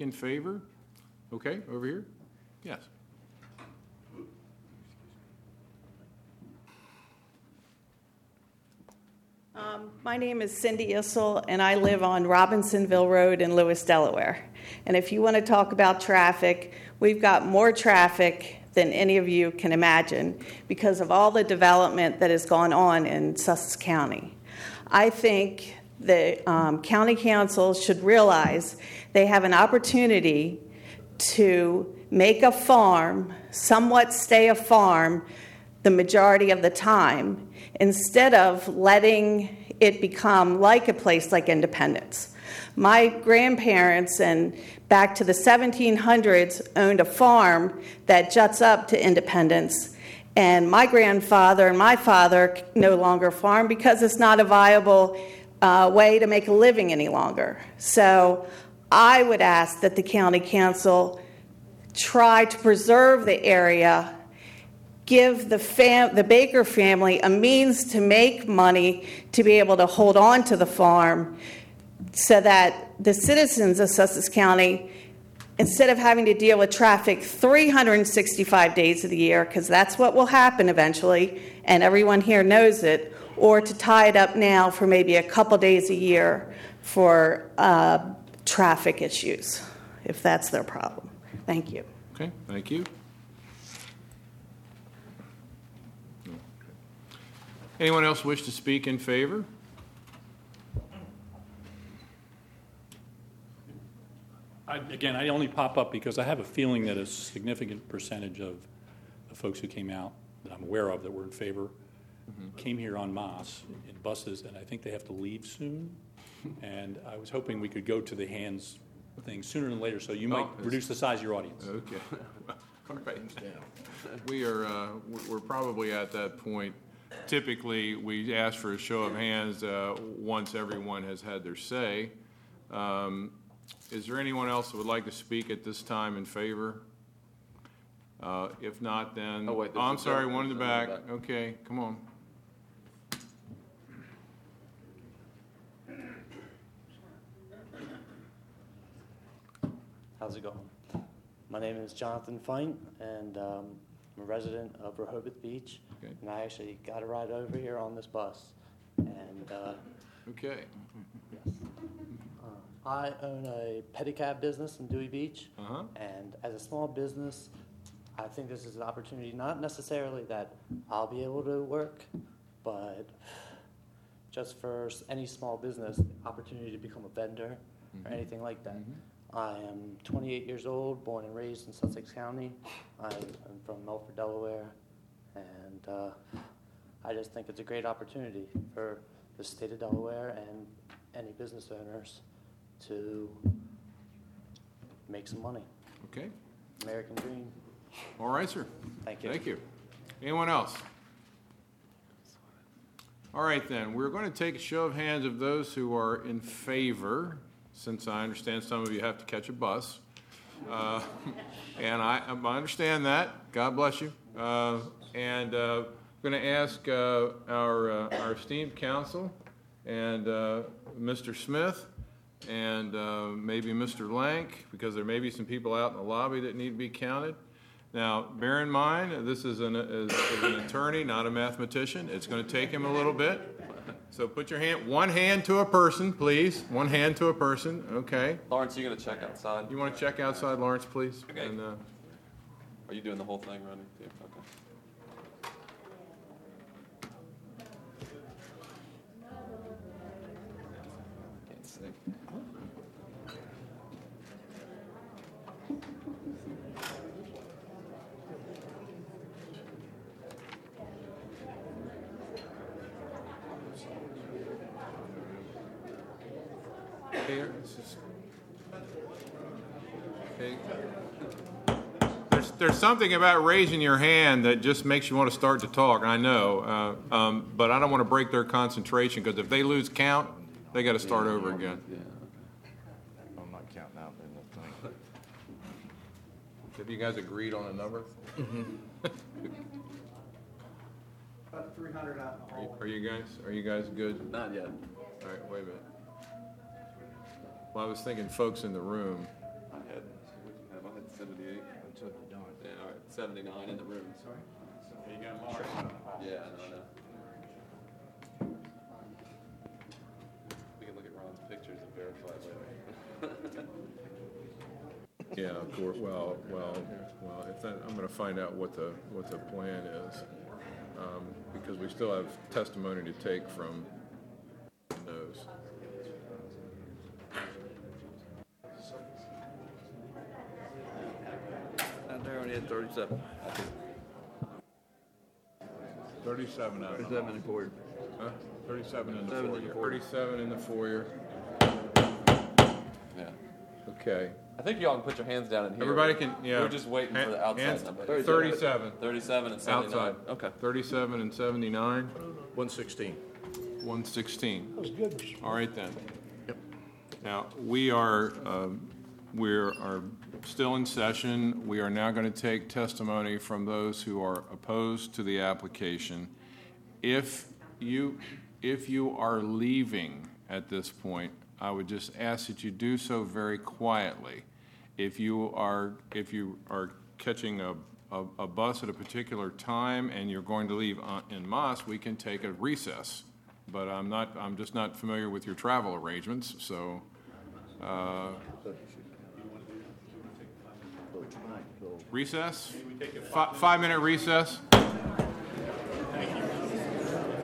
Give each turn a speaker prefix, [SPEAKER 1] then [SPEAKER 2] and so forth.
[SPEAKER 1] speak in favor? Okay, over here. Yes.
[SPEAKER 2] My name is Cindy Issel, and I live on Robinsonville Road in Lewis, Delaware. And if you want to talk about traffic, we've got more traffic than any of you can imagine because of all the development that has gone on in Sussex County. I think the county council should realize they have an opportunity to make a farm somewhat stay a farm the majority of the time instead of letting it become like a place like Independence. My grandparents and back to the 1700s owned a farm that juts up to Independence, and my grandfather and my father no longer farm because it's not a viable way to make a living any longer. So I would ask that the county council try to preserve the area, give the Baker family a means to make money to be able to hold on to the farm so that the citizens of Sussex County, instead of having to deal with traffic 365 days of the year, because that's what will happen eventually, and everyone here knows it, or to tie it up now for maybe a couple days a year for traffic issues, if that's their problem. Thank you.
[SPEAKER 1] Okay, thank you. Anyone else wish to speak in favor?
[SPEAKER 3] I only pop up because I have a feeling that a significant percentage of the folks who came out that I'm aware of that were in favor came here en masse in buses, and I think they have to leave soon. And I was hoping we could go to the hands thing sooner than later, so you might reduce the size of your audience.
[SPEAKER 1] Okay. All right. We're probably at that point. Typically, we ask for a show of hands once everyone has had their say. Is there anyone else that would like to speak at this time in favor? If not, then...
[SPEAKER 4] Oh, wait.
[SPEAKER 1] I'm sorry, one in the back. Okay, come on.
[SPEAKER 5] How's it going? My name is Jonathan Feint, and I'm a resident of Rehoboth Beach.
[SPEAKER 1] Okay.
[SPEAKER 5] And I actually got a ride over here on this bus. And
[SPEAKER 1] Okay.
[SPEAKER 5] yes, I own a pedicab business in Dewey Beach.
[SPEAKER 1] Uh-huh.
[SPEAKER 5] And as a small business, I think this is an opportunity, not necessarily that I'll be able to work, but just for any small business, opportunity to become a vendor or anything like that. I am 28 years old, born and raised in Sussex County. I'm from Milford, Delaware, and I just think it's a great opportunity for the state of Delaware and any business owners to make some money.
[SPEAKER 1] Okay.
[SPEAKER 5] American dream.
[SPEAKER 1] All right, sir.
[SPEAKER 5] Thank you.
[SPEAKER 1] Thank you. Anyone else? All right, then. We're going to take a show of hands of those who are in favor, since I understand some of you have to catch a bus. And I understand that. God bless you. And I'm going to ask our esteemed counsel and Mr. Smith and maybe Mr. Lank, because there may be some people out in the lobby that need to be counted. Now, bear in mind, this is an attorney, not a mathematician. It's going to take him a little bit. So put your hand, one hand to a person, please. One hand to a person, okay.
[SPEAKER 4] Lawrence, you going to check outside?
[SPEAKER 1] You want to check outside, Lawrence, please?
[SPEAKER 4] Okay.
[SPEAKER 1] And,
[SPEAKER 4] Are you doing the whole thing, Ronnie? Yeah, okay. Can't see.
[SPEAKER 1] here, this is, okay. There's something about raising your hand that just makes you want to start to talk, I know, but I don't want to break their concentration, because if they lose count, they got to start over again.
[SPEAKER 4] Yeah.
[SPEAKER 6] I'm not counting out in the thing.
[SPEAKER 1] Have you guys agreed on a number?
[SPEAKER 7] About 300 out in the hall.
[SPEAKER 1] Are you guys good?
[SPEAKER 4] Not yet.
[SPEAKER 1] All right, wait a minute. Well, I was thinking folks in the room.
[SPEAKER 4] Not yet. right, 79 in the room.
[SPEAKER 1] You got Mars.
[SPEAKER 4] Yeah, I know. We can look at Ron's pictures and verify later.
[SPEAKER 1] Yeah, of course, well, if that, I'm gonna find out what the plan is, because we still have testimony to take from those.
[SPEAKER 6] Out there only had 37.
[SPEAKER 1] 37 out of
[SPEAKER 6] 37 in the foyer.
[SPEAKER 1] Huh? 37 in the
[SPEAKER 6] 37 in the
[SPEAKER 1] foyer.
[SPEAKER 6] foyer.
[SPEAKER 1] 37 in the foyer.
[SPEAKER 4] Yeah.
[SPEAKER 1] Okay.
[SPEAKER 4] I think y'all can put your hands down in here.
[SPEAKER 1] Everybody can, yeah.
[SPEAKER 4] We're just waiting for the outside
[SPEAKER 1] Hands-
[SPEAKER 4] number.
[SPEAKER 1] 37
[SPEAKER 4] 37 and 79.
[SPEAKER 1] outside.
[SPEAKER 4] Okay.
[SPEAKER 1] 37 and 79,
[SPEAKER 6] 116.
[SPEAKER 1] 116. All right then. Now, we are still in session. We are now going to take testimony from those who are opposed to the application. If you are leaving at this point, I would just ask that you do so very quietly. If you are catching a bus at a particular time and you're going to leave en masse, we can take a recess. But I'm just not familiar with your travel arrangements, so. Recess? 5-minute recess?